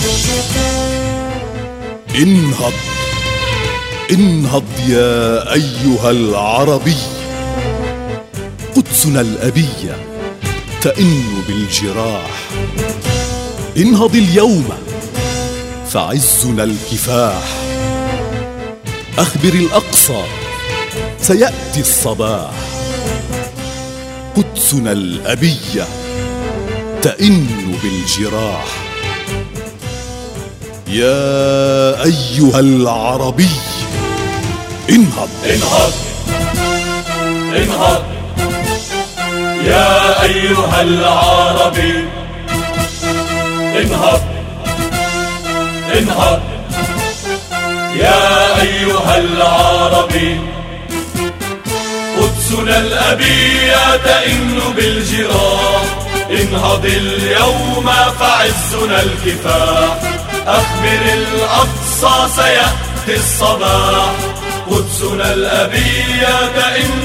انهض انهض يا أيها العربي، قدسنا الأبية تئن بالجراح. انهض اليوم فعزنا الكفاح، أخبر الأقصى سيأتي الصباح. قدسنا الأبية تئن بالجراح. يا أيها العربي انهض انهض انهض يا أيها العربي، انهض انهض يا أيها العربي. قدسنا الأبية تئن بالجراح، انهض اليوم فعزنا الكفاح. أخبر الأقصى سيأتي الصباح، قدسنا الأبية تئن